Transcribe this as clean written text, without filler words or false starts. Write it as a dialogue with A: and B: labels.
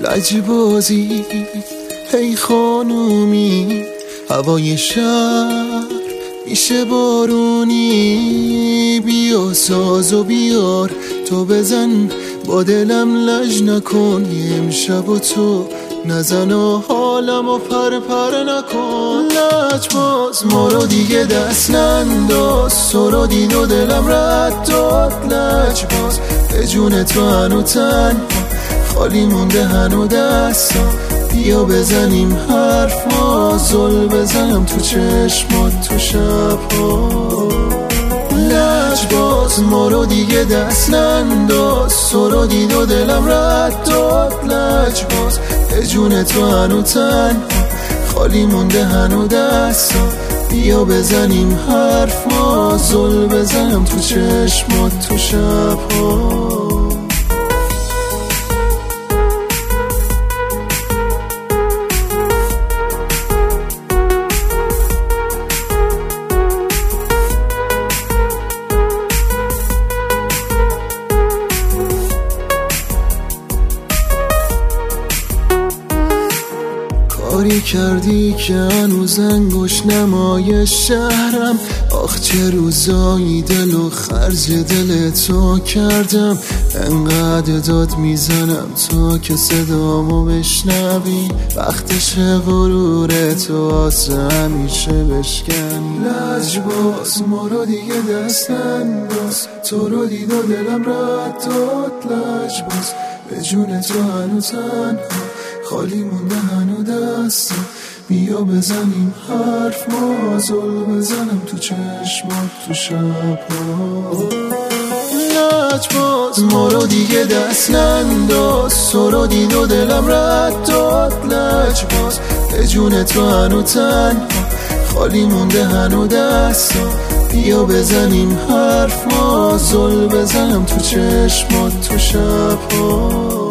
A: لجبازی هی خانومی، هوای شهر میشه بارونی. بیا ساز و بیار تو بزن، با دلم لج نکن. امشب و تو نزن و حالم و پر نکن. لجباز ما رو دیگه دست ننداز، تو رو دید و دلم رد داد. لجباز به جون تو هنو تنها، خالی مونده هنو دستا. بیا بزنیم حرف ما، زل بزنم تو چشمات تو شبها. لجباز ما رو دیگه دست ننداز، تو رو دید و دلم رد داد. لجباز به جون تو هنو تنها، خالی مونده هنو دستا. بیا بزنیم حرف ما، زل بزنم تو چشمات تو شبها. کاری کردی که هنوز انگوش نمای شهرم. آخ چه روزایی دل و خرج دل تو کردم. انقدر داد میزنم تا که صدامو بشنوی. وقتش غرور تو واسه همیشه بشکنی. لجباز ما رو دیگه دست ننداز، تو رو دید و دلم رد داد. لجباز به جون تو هنو تنها، خالی مونده هنو دستا. بیا بزنیم حرف ما، زل بزنم تو چشمات تو شبها. لجباز ما رو دیگه دست ننداز، تو رو دید و دلم رد داد. لجباز به جون تو هنو تنها، خالی مونده هنو دستا. بیا بزنیم حرف ما، زل بزنم تو چشمات تو شبها.